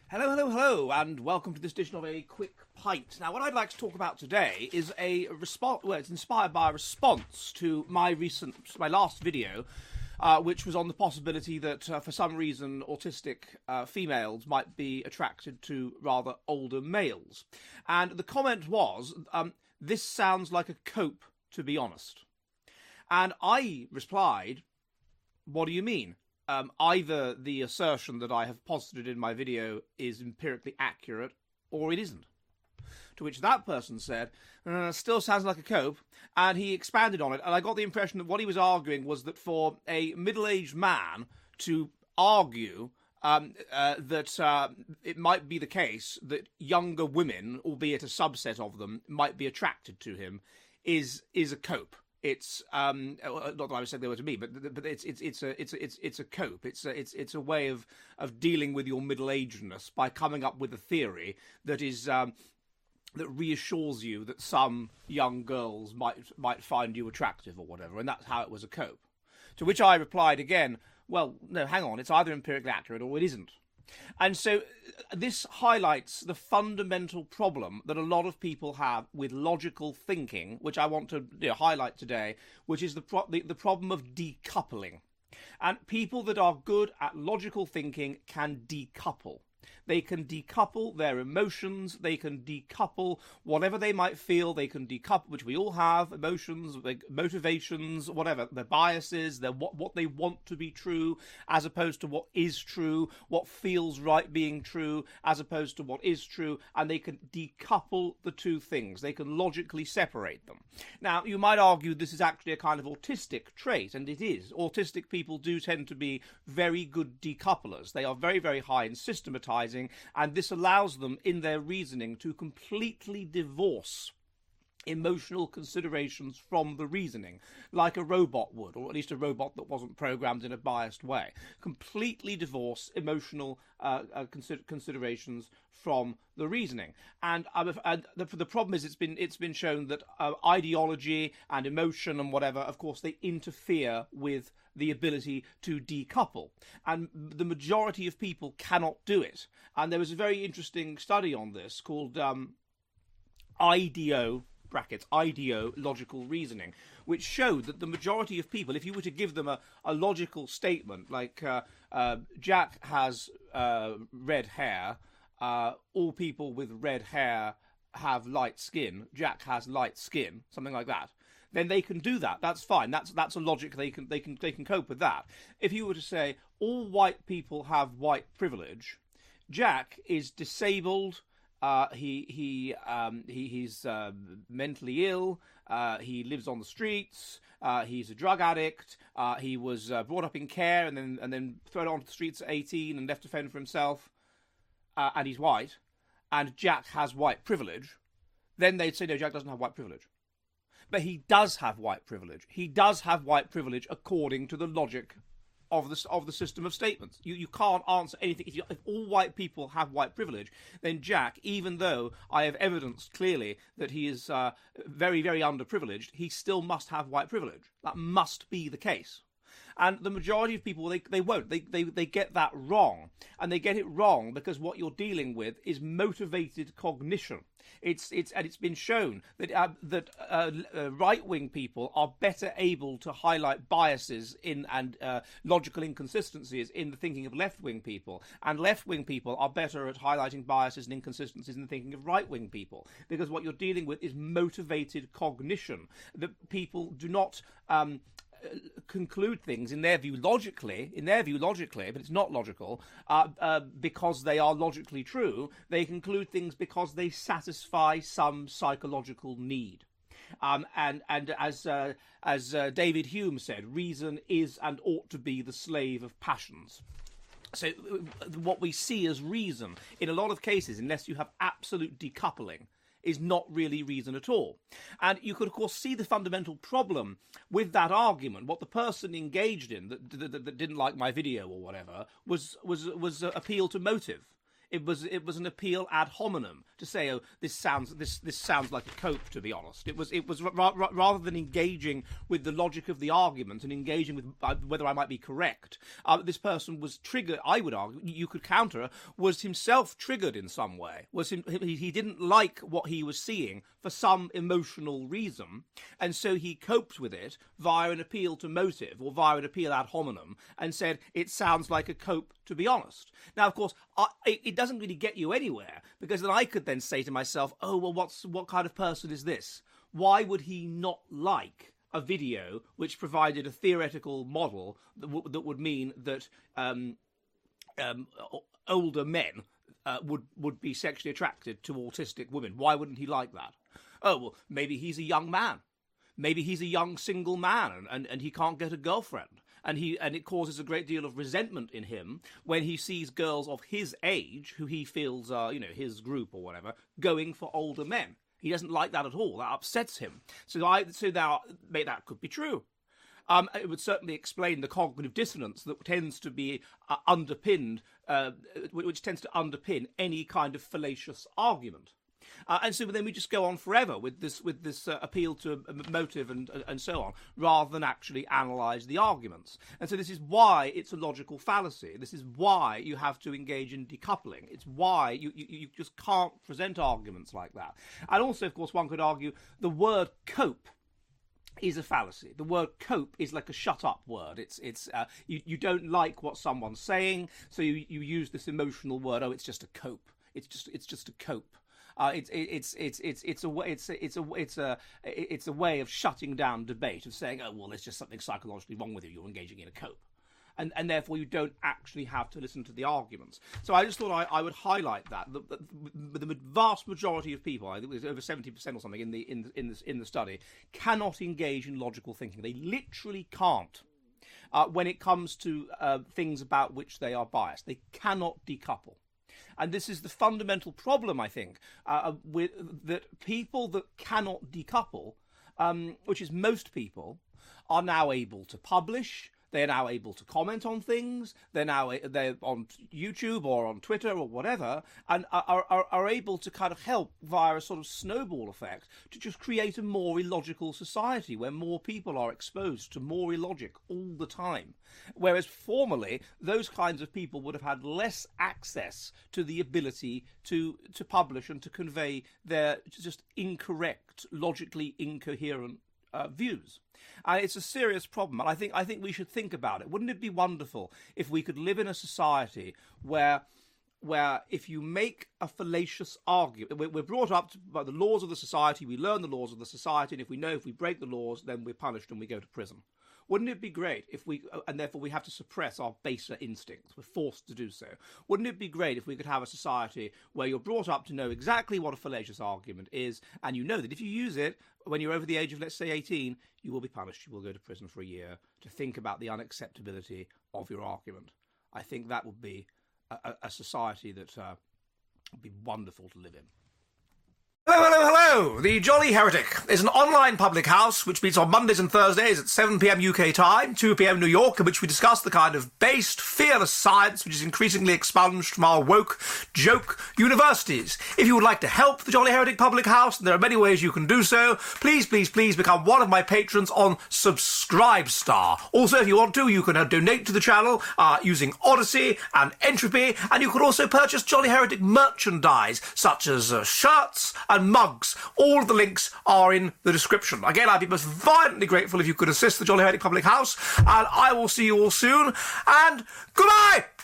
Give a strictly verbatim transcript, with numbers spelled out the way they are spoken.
Hello, hello, hello, and welcome to this edition of A Quick Pint. Now, what I'd like to talk about today is a response. Well, it's inspired by a response to my recent, my last video, uh, which was on the possibility that, uh, for some reason, autistic uh, females might be attracted to rather older males. And the comment was, um, "This sounds like a cope, to be honest." And I replied, "What do you mean? Um, either the assertion that I have posited in my video is empirically accurate, or it isn't." To which that person said, uh, "Still sounds like a cope," and he expanded on it, and I got the impression that what he was arguing was that for a middle-aged man to argue um, uh, that uh, it might be the case that younger women, albeit a subset of them, might be attracted to him, is is a cope. It's um, not that I was saying they were to me, but but it's it's it's a it's a, it's it's a cope. It's a, it's it's a way of of dealing with your middle-agedness by coming up with a theory that is um, that reassures you that some young girls might might find you attractive or whatever, and that's how it was a cope. To which I replied again, "Well, no, hang on. It's either empirically accurate or it isn't." And so this highlights the fundamental problem that a lot of people have with logical thinking, which I want to you know, highlight today, which is the, pro- the the problem of decoupling. And people that are good at logical thinking can decouple. They can decouple their emotions, they can decouple whatever they might feel, they can decouple, which we all have, emotions, motivations, whatever, their biases, their what, what they want to be true, as opposed to what is true, what feels right being true, as opposed to what is true, and they can decouple the two things. They can logically separate them. Now, you might argue this is actually a kind of autistic trait, and it is. Autistic people do tend to be very good decouplers. They are very, very high in systematizing, and this allows them in their reasoning to completely divorce emotional considerations from the reasoning, like a robot would, or at least a robot that wasn't programmed in a biased way. Completely divorce emotional uh, uh, consider- considerations from the reasoning. And, uh, and the, the problem is, it's been it's been shown that uh, ideology and emotion and whatever, of course, they interfere with the ability to decouple, and the majority of people cannot do it. And there was a very interesting study on this called um, I D O. brackets, ideological reasoning, which showed that the majority of people, if you were to give them a, a logical statement like uh, uh, Jack has uh, red hair, uh, all people with red hair have light skin, Jack has light skin, something like that, then they can do that. That's fine. That's that's a logic they can they can they can cope with that. If you were to say all white people have white privilege, Jack is disabled. Uh, he he um, he he's uh, mentally ill. Uh, he lives on the streets. Uh, he's a drug addict. Uh, he was uh, brought up in care and then and then thrown onto the streets at eighteen and left to fend for himself. Uh, and he's white. And Jack has white privilege. Then they'd say no, Jack doesn't have white privilege. But he does have white privilege. He does have white privilege according to the logic of the of the system of statements. You you can't answer anything. If, you, if all white people have white privilege, then Jack, even though I have evidenced clearly that he is uh, very, very underprivileged, he still must have white privilege. That must be the case. And the majority of people, they, they won't. They, they they get that wrong. And they get it wrong because what you're dealing with is motivated cognition. It's it's and it's been shown that uh, that uh, uh, right-wing people are better able to highlight biases in and uh, logical inconsistencies in the thinking of left-wing people, and left-wing people are better at highlighting biases and inconsistencies in the thinking of right-wing people, because what you're dealing with is motivated cognition. That people do not Um, conclude things in their view logically, in their view logically, but it's not logical, uh, uh, because they are logically true. They conclude things because they satisfy some psychological need. Um, and and as uh, as uh, David Hume said, reason is and ought to be the slave of passions. So what we see as reason, in a lot of cases, unless you have absolute decoupling, is not really reason at all. And you could, of course, see the fundamental problem with that argument. What the person engaged in that, that, that didn't like my video or whatever was was was uh, appeal to motive. It was it was an appeal ad hominem to say, oh, this sounds this this sounds like a cope. To be honest, it was it was ra- ra- rather than engaging with the logic of the argument and engaging with uh, whether I might be correct. Uh, this person was triggered. I would argue you could counter was himself triggered in some way. Was him, he, he didn't like what he was seeing for some emotional reason, and so he coped with it via an appeal to motive or via an appeal ad hominem, and said it sounds like a cope. To be honest, now of course I, it, it doesn't really get you anywhere, because then I could then say to myself, oh well, what's what kind of person is this? Why would he not like a video which provided a theoretical model that, w- that would mean that um, um, older men uh, would would be sexually attracted to autistic women? Why wouldn't he like that? Oh well, maybe he's a young man. Maybe he's a young single man and, and, and he can't get a girlfriend. And he and it causes a great deal of resentment in him when he sees girls of his age, who he feels are, you know, his group or whatever, going for older men. He doesn't like that at all. That upsets him. So I so now that could be true. Um, it would certainly explain the cognitive dissonance that tends to be uh, underpinned, uh, which tends to underpin any kind of fallacious argument. Uh, and so then we just go on forever with this with this uh, appeal to a motive and and so on, rather than actually analyse the arguments. And so this is why it's a logical fallacy. This is why you have to engage in decoupling. It's why you, you, you just can't present arguments like that. And also, of course, one could argue the word cope is a fallacy. The word cope is like a shut up word. It's it's uh, you, you don't like what someone's saying, so you, you use this emotional word, oh, it's just a cope. It's just it's just a cope. Uh, it's it's it's it's it's a way it's it's a it's a it's a way of shutting down debate, of saying, oh well, there's just something psychologically wrong with you. You're engaging in a cope, and and therefore you don't actually have to listen to the arguments. So I just thought I, I would highlight that the, the, the vast majority of people, I think it was over seventy percent or something in the in the, in the in the study, cannot engage in logical thinking. They literally can't. Uh, when it comes to uh, things about which they are biased, they cannot decouple. And this is the fundamental problem, I think, uh, with that people that cannot decouple, um, which is most people, are now able to publish. They're now able to comment on things. They're now they're on YouTube or on Twitter or whatever, and are, are are able to kind of help via a sort of snowball effect to just create a more illogical society where more people are exposed to more illogic all the time. Whereas formerly, those kinds of people would have had less access to the ability to to publish and to convey their just incorrect, logically incoherent Uh, views. Uh, it's a serious problem, and I think I think we should think about it. Wouldn't it be wonderful if we could live in a society where where if you make a fallacious argument, we're brought up to, by the laws of the society, we learn the laws of the society, and if we know if we break the laws, then we're punished and we go to prison. Wouldn't it be great if we, and therefore we have to suppress our baser instincts, we're forced to do so. Wouldn't it be great if we could have a society where you're brought up to know exactly what a fallacious argument is, and you know that if you use it when you're over the age of, let's say, eighteen, you will be punished, you will go to prison for a year to think about the unacceptability of your argument. I think that would be a, a society that uh, would be wonderful to live in. Hello, hello, hello! The Jolly Heretic is an online public house which meets on Mondays and Thursdays at seven p.m. U K time, two p.m. New York, in which we discuss the kind of based, fearless science which is increasingly expunged from our woke, joke universities. If you would like to help the Jolly Heretic public house, and there are many ways you can do so, please, please, please become one of my patrons on Subscribestar. Also, if you want to, you can uh, donate to the channel uh, using Odyssey and Entropy, and you can also purchase Jolly Heretic merchandise, such as uh, shirts and mugs. All of the links are in the description. Again, I'd be most violently grateful if you could assist the Jolly Heretic Public House, and I will see you all soon, and goodbye!